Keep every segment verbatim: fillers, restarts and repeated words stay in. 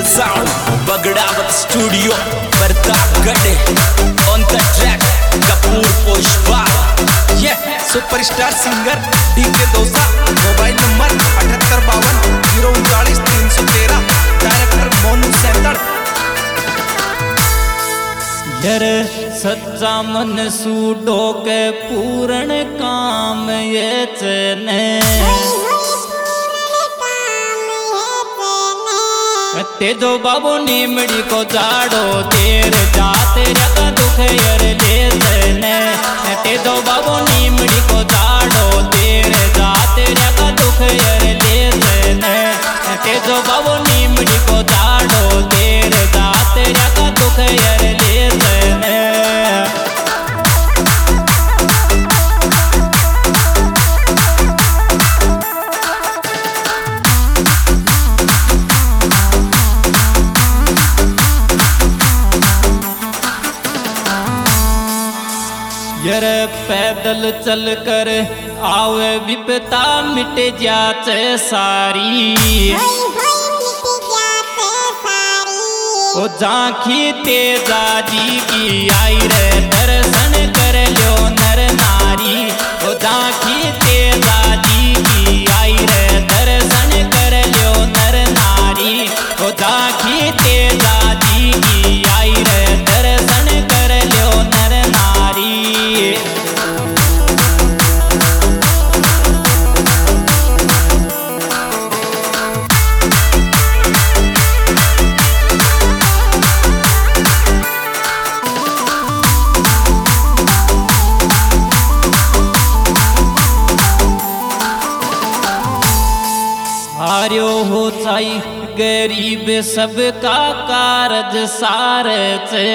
sound, Bagdawat Studio, Pratapgarh. On the track, Kapoor Pushpa. Yeah, superstar singer D K दोसा. Mobile number अठहत्तर बावन zero उनचालीस तीन सौ तेरह. डायरेक्टर मोनू सैंतड़. यार सच्चा मन सूडो के पूर्ण काम ये चने तेजो बाबू नीमड़ी को जाड़ो तेर जाते रखा दुख यार ले चने तेजो बाबू नीमड़ी को जाड़ो तेर जाते रखा दुख यार ले चने तेजो बाबू नीमड़ी को जाड़ो तेर जाते रखा दुख यार ले चने यार पैदल चल कर आवे विपता मिट जाते सारी ओ झांकी तेजा जी की आई रे दर्शन कर लो नर नारी ओ झांकी तेजा जी की आई रे दर्शन कर लो नर नारी ओ झांकी तेजा जी की आई रे दर्शन कर लो नर नारी. हार्यो हो चाई गरीब सबका कारज सारे से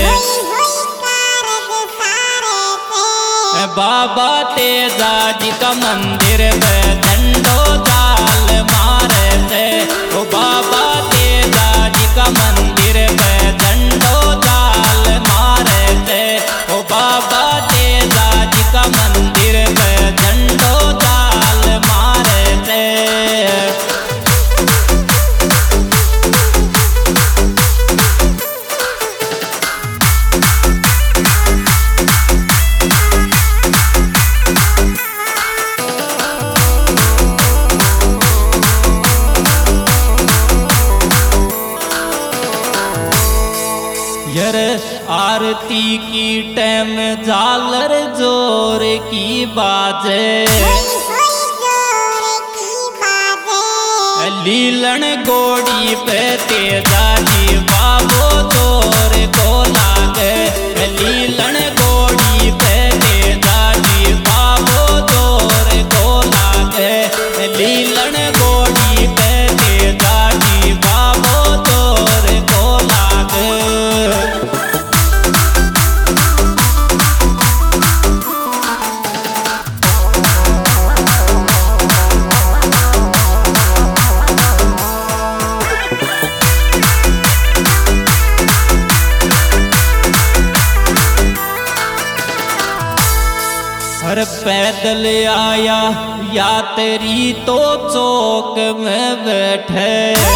बाबा तेजा जी का मंदिर में डंडो जाल मारे थे ओ बाबा तेजा जी का मंदिर में डंडो जाल मारे थे ओ बाबा तेजा जी का मंदिर में डंडो जाल मारे थे. यार आरती की टाइम झालर जोर की बाजे लीलन गोड़ी पे तेजा जी बाबो जोर को लागे लीलन गोड़ी पे तेजा जी बाबो जोर को लागे लीलन गोड़ी पे तेजा जी बाबो जोर को लागे. हर पैदल आया यात्री तो चौक में बैठे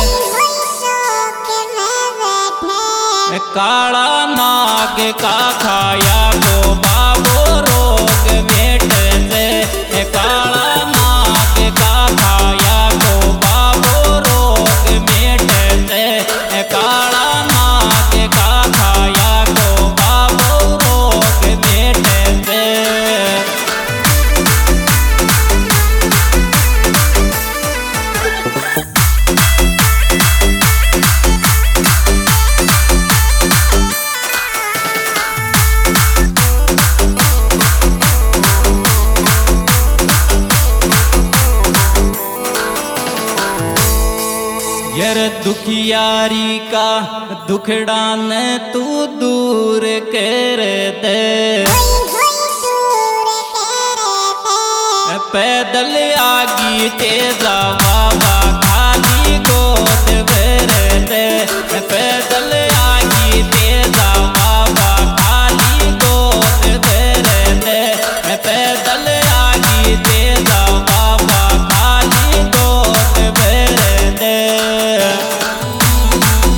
काला नाग का खाया को बाबो रोग मेट से काला नाग का खाया को बाबो रोग मेट से काला नाग का खाया को बाबो रोग मेट से. यार दुखियारी का दुखड़ा न तू दूर कर दे पैदल आगी तेजा बाबा खाली गोद भर दे पैदल आगी तेजा बाबा खाली गोद भर दे पैदल आगी तेजा बाबा खाली गोद भर दे.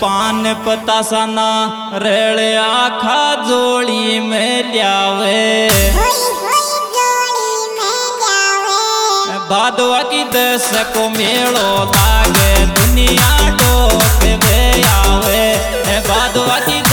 पान पतासाना रेड़ आखा जोड़ी में ल्यावे भादवा की दस को मेड़ो लागे दुनिया डोक बे आवे भादवा की